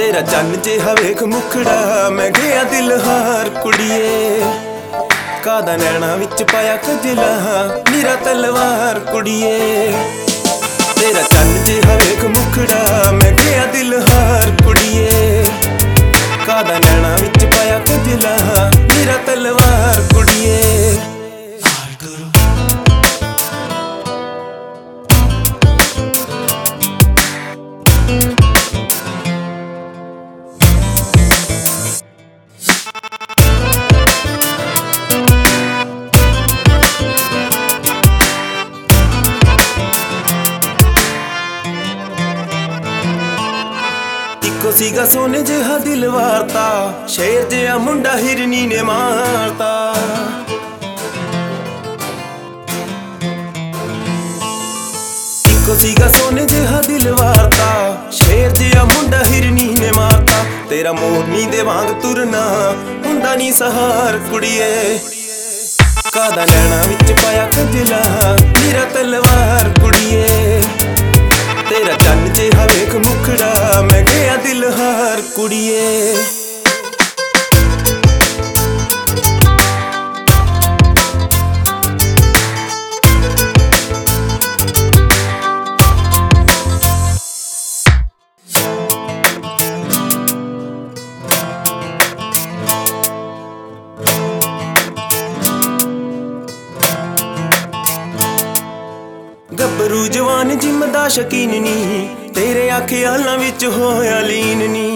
तेरा चन्न जिहा वेख मुखड़ा मैं गया दिल हार कुड़िए कादा नैना विच पाया कजला मेरा तलवार कुड़िए तेरा चन्न जिहा वेख मुखड़ा मैं गया दिल हार कुड़िए कादा नैना विच पाया कजला मेरा तलवार कुड़िए इको सीगा सोने जिहा दिल वारता शेर जिहा मुंडा हिरनी ने मारता इको सीगा सोने जिहा दिल वारता शेर जिहा मुंडा हिरनी ने मारता तेरा मोरनी दे वांग तुरना हुंदा नी सहार कुड़िए कादा नैना विच पाया कजला मेरा तलवार कुड़िए तेरा चन्न जिहा वेख मुखड़ा मैं गया दिल हार कुड़िए गब्बरू जवान जिम दा शकीन नी तेरे ख्यालां विच होया लीन नी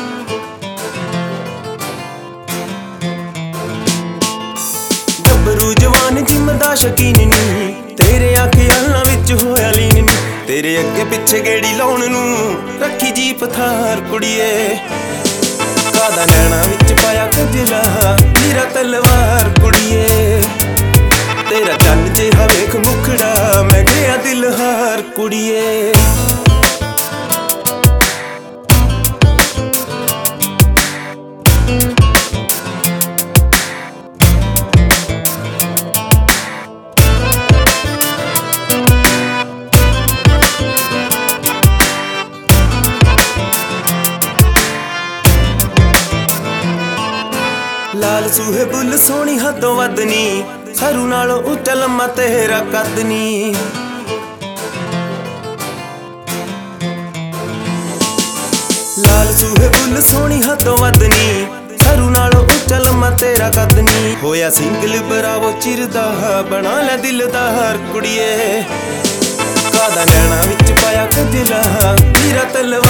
गब्बरू जवान जिम दा शकीन नी तेरे ख्यालां विच होया लीन नी तेरे अगे पिछे गेड़ी लाउण नूं रखी जीप थार कुड़िए कादा नैना विच पाया कजला मेरा तलवार कुड़िए तेरा चन्न जिहा वेख मुखड़ा मैं गया दिल हार कुड़िए लाल सूहे बुल सोहनी हदों वध नी सरू नालों उच्चा लम्मा तेरा कद नी लाल सूहे बुल सोहनी हदों वध नी सरू नालों उच्चा लम्मा तेरा कद नी होया सिंगल बरावो चिरदा बना लै दिलदार कुड़िए कादा नैना विच पाया कजला मेरा तलवार